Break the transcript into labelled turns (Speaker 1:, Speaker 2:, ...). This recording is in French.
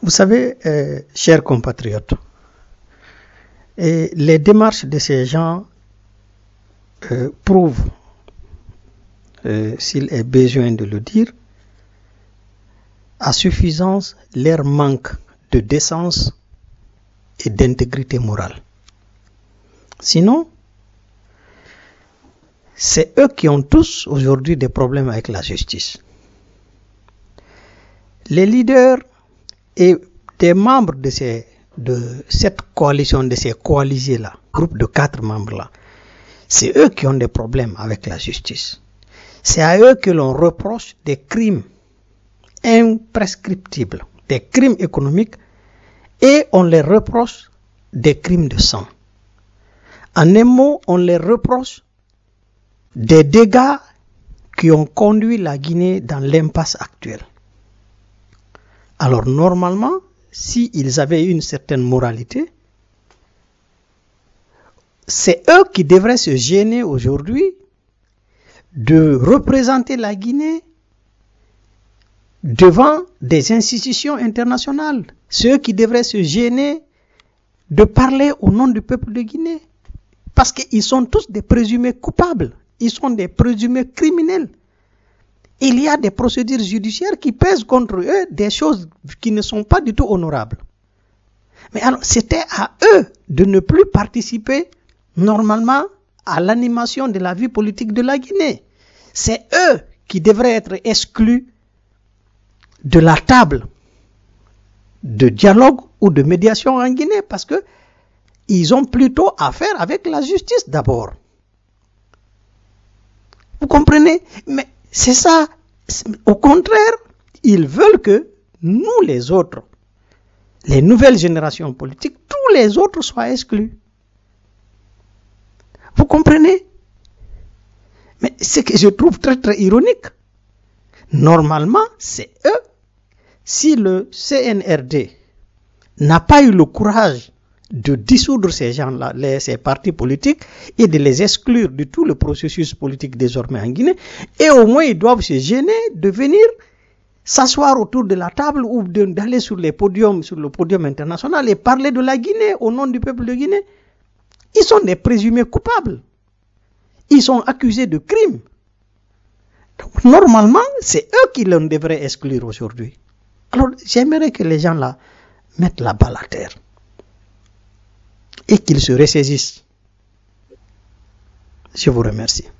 Speaker 1: Vous savez, chers compatriotes, les démarches de ces gens prouvent, s'il est besoin de le dire, à suffisance leur manque de décence et d'intégrité morale. Sinon, c'est eux qui ont tous aujourd'hui des problèmes avec la justice. Les leaders et des membres de cette coalition, de ces coalisés-là, groupe de 4 membres-là, c'est eux qui ont des problèmes avec la justice. C'est à eux que l'on reproche des crimes imprescriptibles, des crimes économiques, et on les reproche des crimes de sang. En un mot, on les reproche des dégâts qui ont conduit la Guinée dans l'impasse actuelle. Alors normalement, s'ils avaient une certaine moralité, c'est eux qui devraient se gêner aujourd'hui de représenter la Guinée devant des institutions internationales. C'est eux qui devraient se gêner de parler au nom du peuple de Guinée. Parce qu'ils sont tous des présumés coupables. Ils sont des présumés criminels. Il y a des procédures judiciaires qui pèsent contre eux des choses qui ne sont pas du tout honorables. Mais alors, c'était à eux de ne plus participer normalement à l'animation de la vie politique de la Guinée. C'est eux qui devraient être exclus de la table de dialogue ou de médiation en Guinée parce que ils ont plutôt affaire avec la justice d'abord. Vous comprenez? Mais c'est ça. Au contraire, ils veulent que nous les autres, les nouvelles générations politiques, tous les autres soient exclus. Vous comprenez? Mais ce que je trouve très très ironique, normalement, c'est eux. Si le CNRD n'a pas eu le courage de dissoudre ces gens-là, ces partis politiques, et de les exclure de tout le processus politique désormais en Guinée, et au moins ils doivent se gêner de venir s'asseoir autour de la table ou d'aller sur le podium international et parler de la Guinée au nom du peuple de Guinée. Ils sont des présumés coupables. Ils sont accusés de crimes. Donc, normalement, c'est eux qui l'on devrait exclure aujourd'hui. Alors, j'aimerais que les gens là mettent la balle à terre et qu'ils se ressaisissent. Je vous remercie.